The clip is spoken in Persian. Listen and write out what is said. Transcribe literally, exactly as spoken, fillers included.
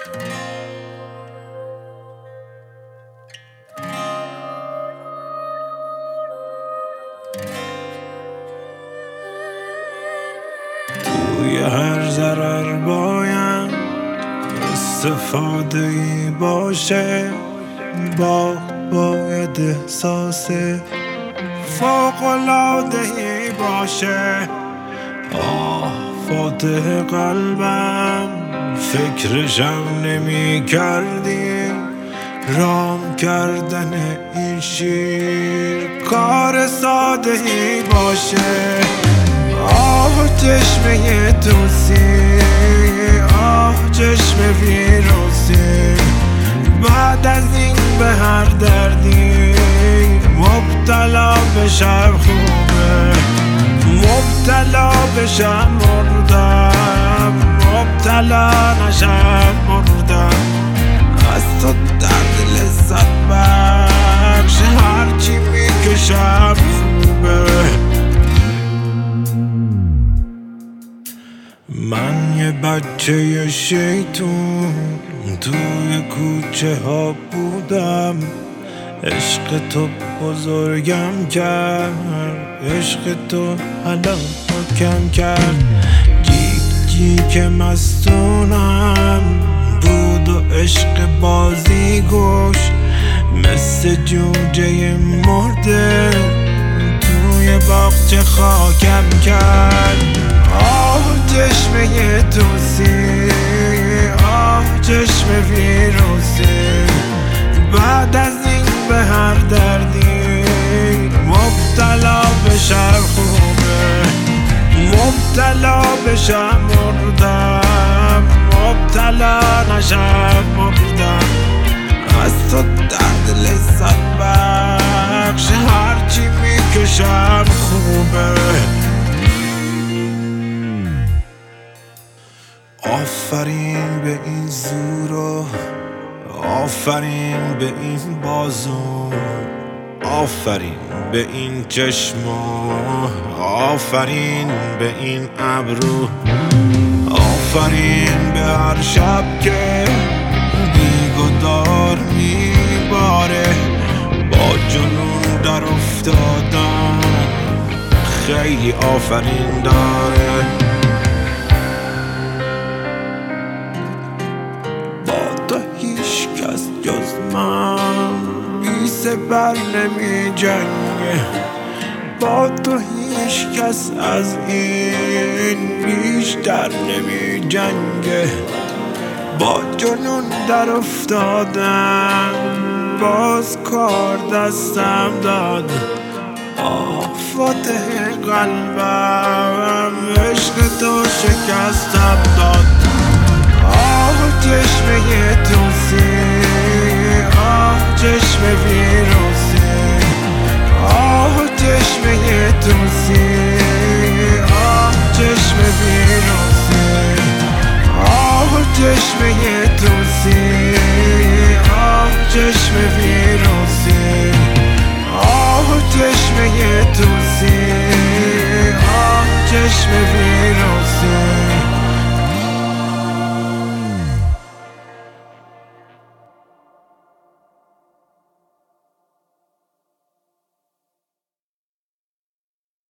توی هر ضرر باید استفاده ای باشه، با باید احساس فوق‌العاده ای باشه. آه فاتح قلبم فکرشم نمی کردی، رام کردن این شیر کار ساده ای باشه. آه چشمه توسی، آه چشم ویروسی، بعد از این به هر دردی مبتلا بشم خوبه، مبتلا بشم مردم، مبتلا نشم مردم. از تو درد لذت بخش هرچی میکشم خوبه. من یه بچه شیطون توی کوچه ها بودم، عشق تو بزرگم کرد، عشق تو هلاکم کرد. جیک جیک مستونم بود و عشق بازی گوش، مثل جوجه مرده توی باغچه خاکم کرد. آه چشمه توسی، آه چشم ویروسی، بعد از این به هر دردی مبتلا بشم خوبه، مبتلا بشم مردم، مبتلا نشم مردم. از تو درد لذت بخش هرچی میکشم خوبه. آفرین به این زورو، آفرین به این بازو، آفرین به این چشمو، آفرین به این ابرو، آفرین به هر شب که بیگدار میباره. با جنون در افتادم خیلی آفرین داره. جز من بی سپر نمی جنگه، با تو هیچ کس از این بیشتر نمی جنگه. با جنون در افتادم باز کار دستم داد. آه فاتح قلبم عشق تو شکستم داد. آه چشمه توسی، آه چشم ویروسی، آه چشمه توسی،